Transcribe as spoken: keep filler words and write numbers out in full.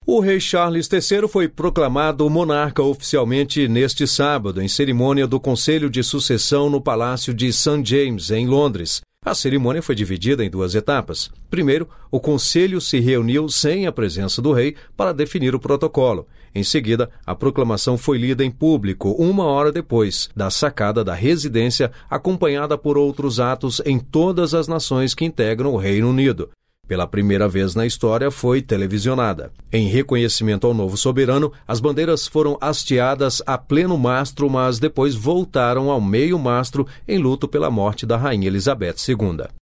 O rei Charles terceiro foi proclamado monarca oficialmente neste sábado, em cerimônia do Conselho de Sucessão no Palácio de Saint James, em Londres. A cerimônia foi dividida em duas etapas. Primeiro, o Conselho se reuniu sem a presença do rei para definir o protocolo. Em seguida, a proclamação foi lida em público uma hora depois da sacada da residência, acompanhada por outros atos em todas as nações que integram o Reino Unido. Pela primeira vez na história, foi televisionada. Em reconhecimento ao novo soberano, as bandeiras foram hasteadas a pleno mastro, mas depois voltaram ao meio mastro em luto pela morte da Rainha Elizabeth segunda.